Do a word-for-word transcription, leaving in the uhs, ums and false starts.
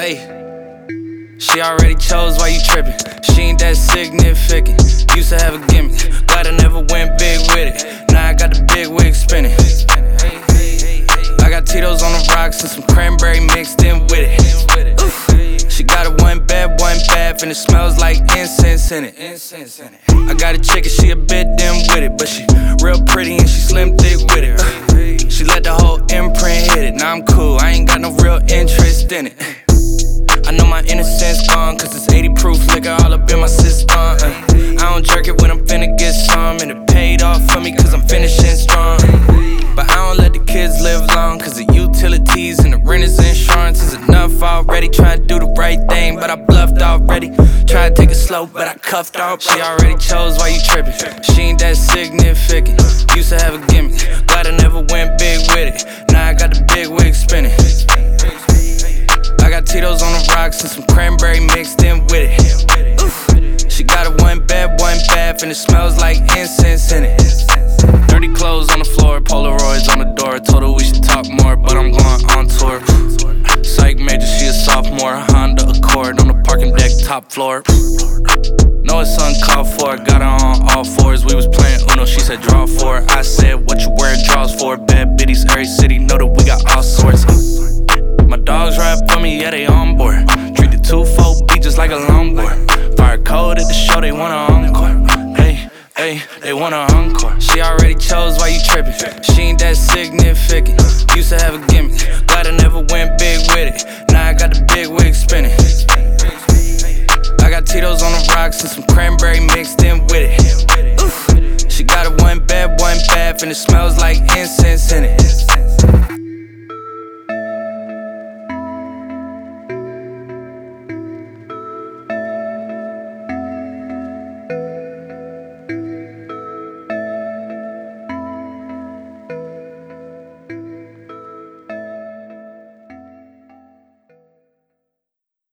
Hey. She already chose why you trippin'. She ain't that significant. Used to have a gimmick, glad I never went big with it. Now I got the big wig spinning. I got Tito's on the rocks and some cranberry mixed in with it. Oof. She got it one bed, one bath, and it smells like incense in it. I got a chick and she a bit dim with it, but she real pretty and she slim thick with it. Uh, she let the whole imprint hit it. Now I'm cool, I ain't got no real interest in it. I know my innocence gone, cause it's eighty proof liquor all up in my system. uh, I don't jerk it when I'm finna get some, and it paid off for me cause I'm finishing strong. But I don't let the kids live long, cause the utilities and the renter's insurance is enough already. Try to do the right thing, but I bluffed already. Try to take it slow, but I cuffed off. She already chose why you trippin'. She ain't that significant. Used to have a gimmick, glad I never went big with it. Now I got the big wig spinning. I got Tito's on the rocks and some cranberry mixed in with it. Oof. She got it one bed, one bath, and it smells like incense in it. Dirty clothes on the floor, Polaroids on the door. Told her we should talk more, but I'm going on tour. Psych major, she a sophomore. Honda Accord on the parking deck, top floor. Know it's uncalled for, got her on all fours. We was playing Uno, she said draw four. I said what you wearing draws for. Bad biddies, every city know that we got all sorts. My dogs ride for me, yeah, they on board. Treat the two four B just like a longboard. Fire code at the show, they want an encore. Hey, hey, they want an encore. She already chose why you trippin'. She ain't that significant. Used to have a gimmick, glad I never went big with it. Now I got the big wig spinning. I got Tito's on the rocks and some cranberry mixed in with it. Oof. She got it one bed, one bath, and it smells like incense in it.